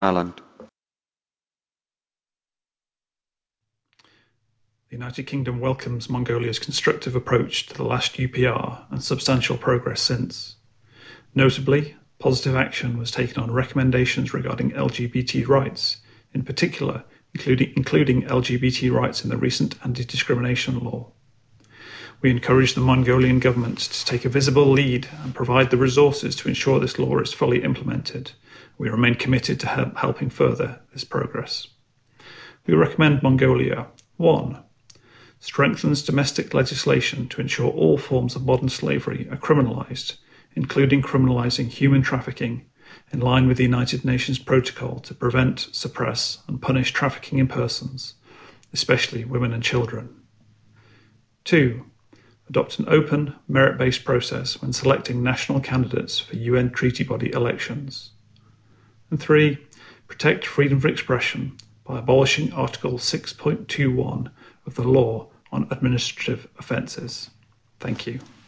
Alan. The United Kingdom welcomes Mongolia's constructive approach to the last UPR and substantial progress since. Notably, positive action was taken on recommendations regarding LGBT rights, in particular, including LGBT rights in the recent anti-discrimination law. We encourage the Mongolian government to take a visible lead and provide the resources to ensure this law is fully implemented. We remain committed to helping further this progress. We recommend Mongolia 1. Strengthens domestic legislation to ensure all forms of modern slavery are criminalised, including criminalising human trafficking, in line with the United Nations Protocol to prevent, suppress and punish trafficking in persons, especially women and children. 2. Adopt an open, merit-based process when selecting national candidates for UN treaty body elections. And 3. Protect freedom of expression by abolishing Article 6.21 of the Law on Administrative Offences. Thank you.